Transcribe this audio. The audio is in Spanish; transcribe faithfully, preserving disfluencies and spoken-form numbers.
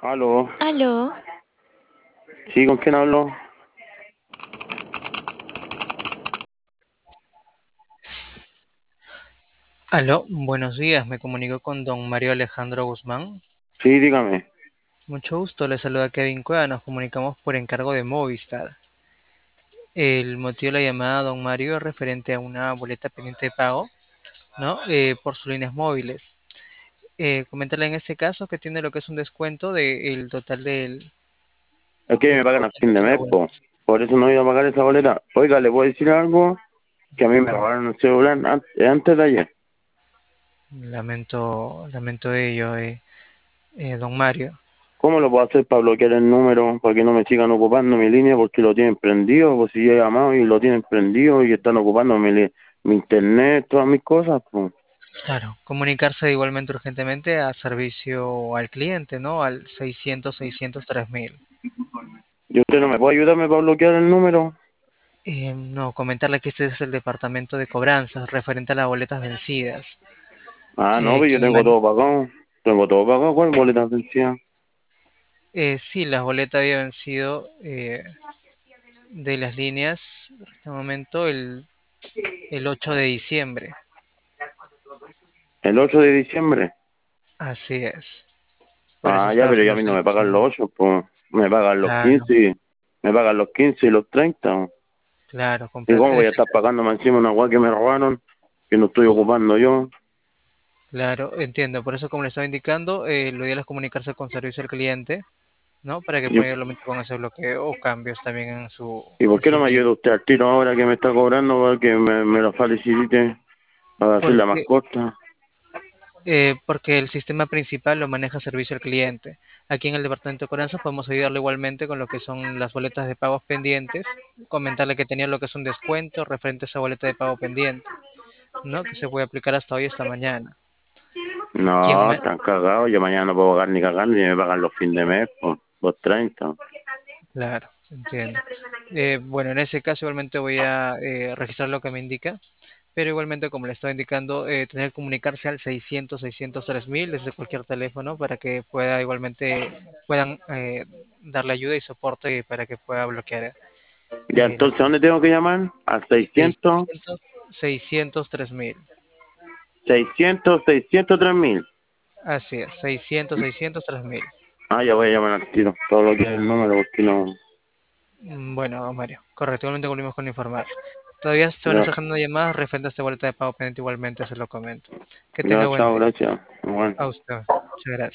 Aló, Aló, ¿sí? ¿Con quién hablo? Aló, buenos días, me comunico con don Mario Alejandro Guzmán. Sí, dígame. Mucho gusto, le saluda Kevin Cueva, nos comunicamos por encargo de Movistar. El motivo de la llamada, don Mario, es referente a una boleta pendiente de pago, ¿no? Eh, por sus líneas móviles. Eh, comentarle en este caso que tiene lo que es un descuento del total del, Es que del me pagan pago a fin pendiente de de la mes, boleta. po. Por eso no iba a pagar esa boleta. Oiga, ¿le puedo decir algo? Que a mí me robaron el celular an- antes de ayer. Lamento, lamento ello, eh, eh, don Mario. ¿Cómo lo puedo hacer para bloquear el número? Para que no me sigan ocupando mi línea porque lo tienen prendido. Pues si he llamado y lo tienen prendido y están ocupando mi, li- mi internet, todas mis cosas, pues. Claro, comunicarse igualmente urgentemente a servicio al cliente, ¿no? Al seiscientos, seiscientos, tres mil. ¿Y usted no me puede ayudarme para bloquear el número? Eh, no, comentarle que este es el departamento de cobranzas referente a las boletas vencidas. Ah, no, Eh, pues yo quien tengo man- todo pagado. Tengo todo pagado. ¿Cuál boleta vencida? eh, sí, la boleta había vencido eh, de las líneas en este momento el, el ocho de diciembre. ¿El ocho de diciembre? Así es. Por eso Ah, ya, estaba pero ya a mí haciéndose no el me pagan procedimiento. los ocho, pues me pagan los Claro, quince, y- me pagan los quince y los treinta. claro, ¿Y comprendo. cómo En voy a este estar caso, pagando más encima una weá que me robaron, que no estoy ocupando yo? claro, entiendo. Por eso, como le estaba indicando, eh, lo ideal es comunicarse con servicio al cliente, ¿no? Para que ¿Y, pueda igualmente con ese bloqueo o cambios también en su, y por en qué su no me línea. ayuda usted al tiro ahora que me está cobrando para que me, me lo facilite para hacerla más Porque corta? Eh, porque el sistema principal lo maneja servicio al cliente. Aquí en el departamento de cobranzas podemos ayudarle igualmente con lo que son las boletas de pagos pendientes, comentarle que tenía lo que es un descuento referente a esa boleta de pago pendiente, ¿no? Que se puede aplicar hasta hoy, esta mañana. ¿Quién No, ma- están cagados, yo mañana no puedo pagar ni cagando ni me pagan los fines de mes, pues, los treinta. Claro, entiendo. Eh, bueno, en ese caso igualmente voy a eh, registrar lo que me indica, pero igualmente como le estaba indicando, eh, tener que comunicarse al seiscientos, seiscientos tres mil desde cualquier teléfono para que pueda igualmente puedan eh, darle ayuda y soporte para que pueda bloquear Ya, eh, la entonces, ¿a dónde tengo que llamar? ¿Al seiscientos? seiscientos, seiscientos tres mil. seiscientos, seiscientos, tres mil. Así es, seiscientos, seiscientos tres mil. Ah, ya voy a llamar al tiro, todo lo que es el número, porque no... Mm, Bueno, Mario, correcto, igualmente volvimos con informar. Todavía se van a Ya, estar generando llamadas referente a esta boleta de pago pendiente, igualmente se lo comento. Que tenga ya, buen chao, día. gracias. Bueno. A usted. Muchas gracias.